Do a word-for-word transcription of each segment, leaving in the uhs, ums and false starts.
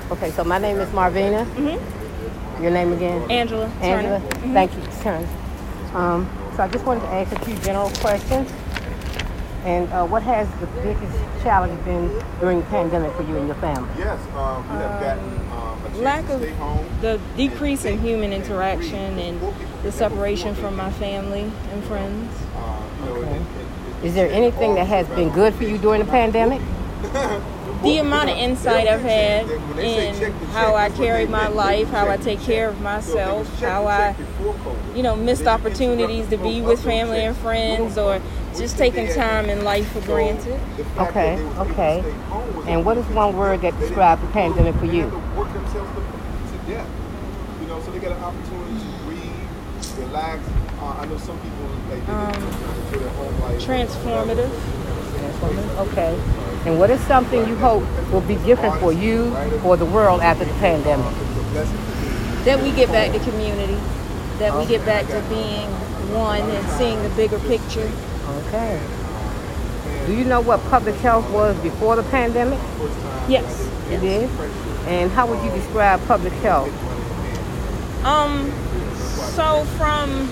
Okay, so my name is Marvina. Mm-hmm. Your name again? Angela. Angela. Mm-hmm. Thank you, Turner. Um, so I just wanted to ask a few general questions. And uh, what has the biggest challenge been during the pandemic for you and your family? Yes, um, we have gotten um, a chance Lack to of stay home. the decrease in human interaction and the separation from my family and friends. Uh, you know, Okay. it- it- it- Is there anything that has been good for you during the pandemic? The amount of insight I've had in how I carry my life, how I take care of myself, how I, you know, missed opportunities to be with family and friends, or just taking time in life for granted. Okay, okay. And what is one word that describes the pandemic for you? Work themselves to to death. You know, so they get an opportunity to breathe, relax. Uh, I know some people like they Um, enjoy their home life. Transformative. Okay. And what is something you hope will be different for you or the world after the pandemic? That we get back to community. That we get back to being one and seeing the bigger picture. Okay. Do you know what public health was before the pandemic? Yes. You did? And how would you describe public health? Um. So from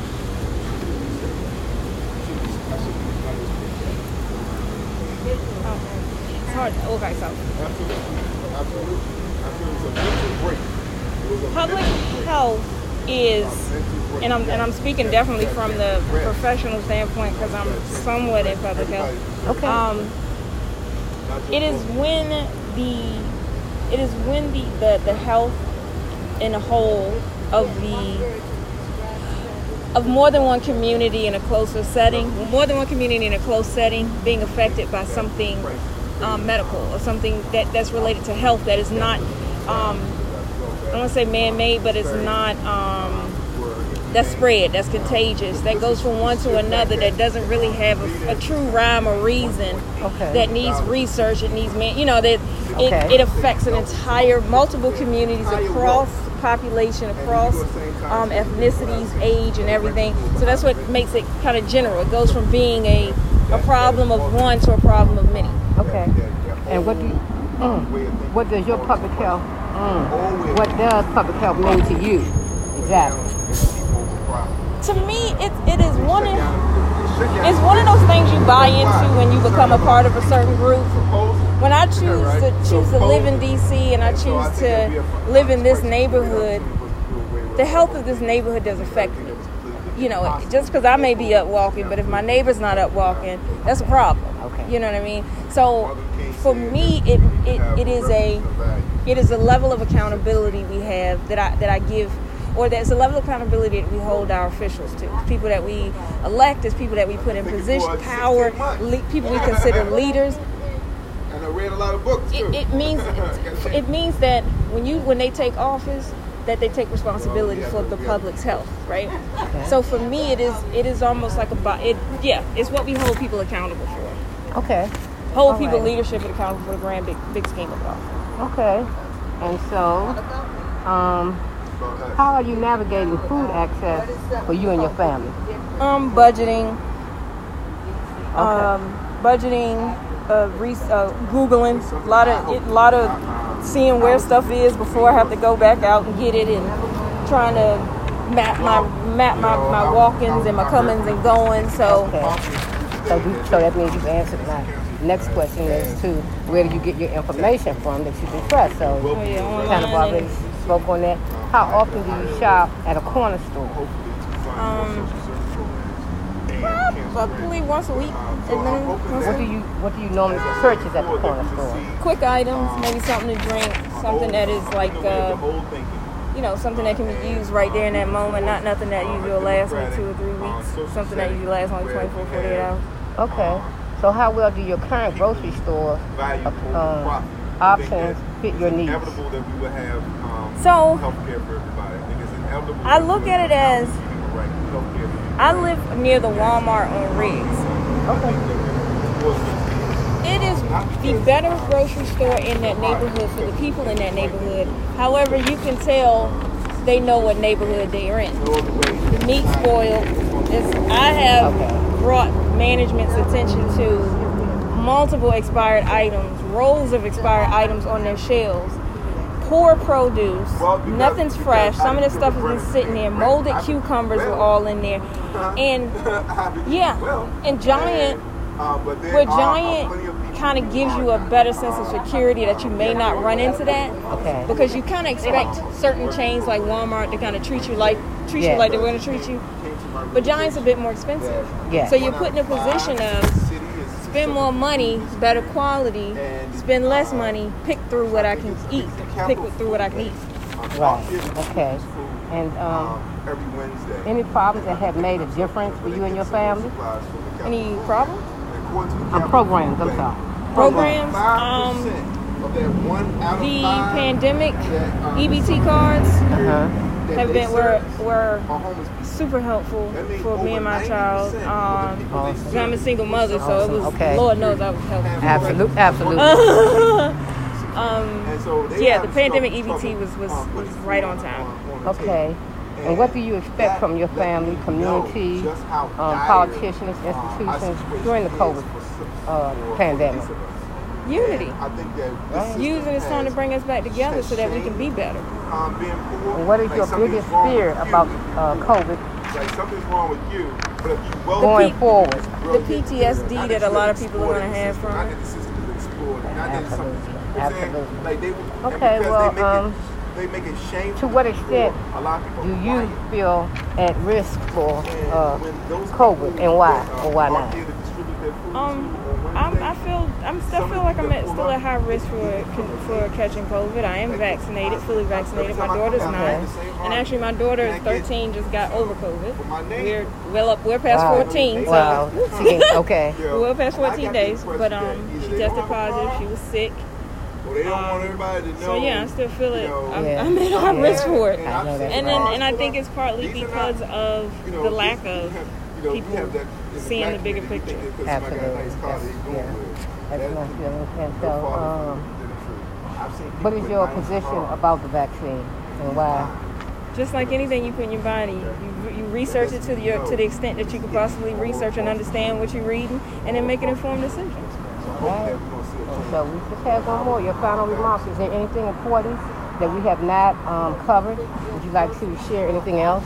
oh, it's hard. Okay, so Absolutely. Absolutely. Absolutely. It's a mental break. It was a public mental break. health is, Mental break. and I'm and I'm speaking definitely from the professional standpoint because I'm somewhat in public health. Okay. Um, it is when the it is when the, the, the health in a whole of the of more than one community in a closer setting, more than one community in a close setting being affected by something um, medical or something that, that's related to health that is not, um, I don't want to say man-made, but it's not, um, that's spread, that's contagious, that goes from one to another, that doesn't really have a, a true rhyme or reason, Okay. that needs research, it needs, man, you know, that it, Okay. it affects an entire, multiple communities across population, across um, ethnicities, age, and everything. So that's what makes it kind of general. It goes from being a, a problem of one to a problem of many. Okay. And what do you, mm, what does your public health, mm, what does public health mean to you? Exactly. To me, it, it is one of, it's one of those things you buy into when you become a part of a certain group. When I choose to choose to live in D C and I choose to live in this neighborhood, the health of this neighborhood does affect me. You know, just because I may be up walking, but if my neighbor's not up walking, that's a problem. Okay. You know what I mean? So for me, it, it it is a it is a level of accountability we have that I that I give, or there's a level of accountability that we hold our officials to. It's people that we elect, it's people that we put in position, power, le- people we consider leaders. And I read a lot of books too. It, it means it means that when you when they take office, that they take responsibility for the public's health, right? Okay. So for me, it is it is almost like a bo- it yeah, it's what we hold people accountable for. Okay. Hold All people right. leadership accountable for the grand big big scheme of life. Okay. And so, um, how are you navigating food access for you and your family? Um, budgeting, Okay. um, budgeting, uh, re- uh, googling, a lot of a lot of seeing where stuff is before I have to go back out and get it, and trying to map my map my, my walk-ins and my comings and goings. So Okay. So, you, so that means you've answered my next question is to where do you get your information from that you can trust? So oh yeah, you online kind of already and, spoke on that. How often do you shop at a corner store? um, probably once a week. And then once What a do you What do you normally purchase at the corner store? quick items, maybe something to drink, something that is like, uh, you know, something that can be used right there in that moment, not nothing that usually will last me two or three weeks, something that usually lasts only twenty-four, forty-eight hours. Okay. So how well do your current grocery store um, options fit your needs? Inevitable that we would have um, So, healthcare for everybody. I think it's inevitable. I look at it as, Right, healthcare. I live near the Walmart on Riggs. It is the better grocery store in that neighborhood for the people in that neighborhood. However, you can tell they know what neighborhood they are in. The meat spoiled. It's, I have Okay. brought management's attention to multiple expired items, rows of expired items on their shelves. poor produce. Well, because- Nothing's because fresh. I Some of the didn't stuff get has the been bread. sitting there. Molded I- cucumbers were well, all in there. And yeah, well, and Giant, uh, but there where are- are Giant plenty of people kind who of gives are you a not, better sense of uh, security that you may not run into that. Okay. Because you kind of expect certain chains like Walmart to kind of treat you like treat Yeah. you like they're going to treat you. But Giant's a bit more expensive. Yeah. So you're put in a position of spend more money, better quality, spend less money, pick through what I can eat, pick through what I can eat. Right. Okay. And um, every Wednesday. any problems that have made a difference for you and your family? Any problem? Um, programs, I'm sorry. Programs? Um, the pandemic E B T cards Uh-huh. have been were were super helpful for me and my child. Um, Awesome. I'm a single mother, so it was Okay. Lord knows I was helpful. Absolutely. Absolutely. um, yeah, the pandemic E B T was, was, was right on time. Okay. And what do you expect from your family, community, um, politicians, institutions during the COVID uh, pandemic? Unity. I think that Using this time to bring us back together so that we can be better. Um, being poor, And what is like, your something's biggest wrong fear with you. about uh, COVID Like something's wrong with you, but if you well going P- forward? The P T S D that a lot of people are going to have from Not it. that the system is exploited. Not that it's something. Absolutely. You know what I'm saying? Absolutely. Like they, Okay, because well, they make um, it, they make it shameful. To what extent for a lot of people do you quiet. feel at risk for And uh, when those COVID, people and why, that, uh, or why are not? here to distribute their food Um, to on I'm, Wednesday, I feel I'm still feel like I'm at, still at high risk for for catching COVID. I am vaccinated, fully vaccinated. My daughter's not, and actually my daughter is thirteen, just got over COVID. We're well up, we're past Wow. fourteen, so Wow. See, okay. Yeah. we're well past I got fourteen the days. impression But that um, either she they tested don't have a positive. problem, She was sick. or they don't want Um, everybody to know. So yeah, I still feel it. you know, I'm, Yeah. I'm at high Yeah. risk for it. I know that. And then, and I think it's partly These are because not- of you know, the these- lack of you know, we people have that in seeing black the bigger community, picture. they think 'cause somebody got a nice car, they Absolutely. going Yeah. with it. That's That's my feeling. And the so, farthest um, than the truth. I've seen what people is with your nice position cars. about the vaccine, and why? Just like anything you put in your body, you, you research it to the to the extent that you can possibly research and understand what you're reading, and then make an informed decision. So I hope that we're gonna see a change. So we just have one more. Your final remarks. Is there anything important that we have not um, covered? Would you like to share anything else?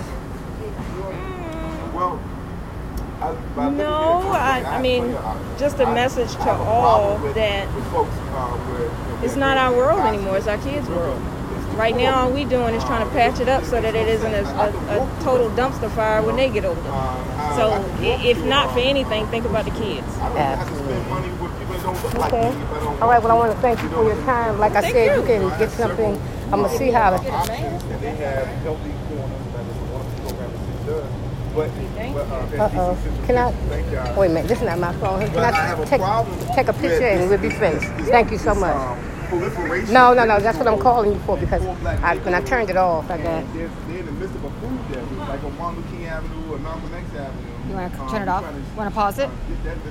Well, I, but I think No, it's I, I mean, just a message to all that it's not our world anymore, it's our kids' world. Right now, all we're doing is trying to patch it up so that it isn't a, a, a total dumpster fire when they get older. So, i- if not for anything, think about the kids. Absolutely. Okay. Okay. All right. Well, I want to thank you for your time. Like I Thank said, you you. can get something. I'm gonna see how. And they have healthy corners. That is a wonderful program that city does. But, but, uh, Uh oh. Can I? Thank y'all. Wait a minute. This is not my phone. Can But I I have a take problem take a picture with and we'll be this- finished? this- Thank you so this, much. um, proliferation No, no, no. of That's what I'm people calling you for because for black I, when I people. turned it off, I got. And they're, they're in the midst of a food desert, like on Martin Luther King Avenue or Malcolm X Avenue. You wanna Um, turn it off? trying to, Wanna pause it? uh, get that-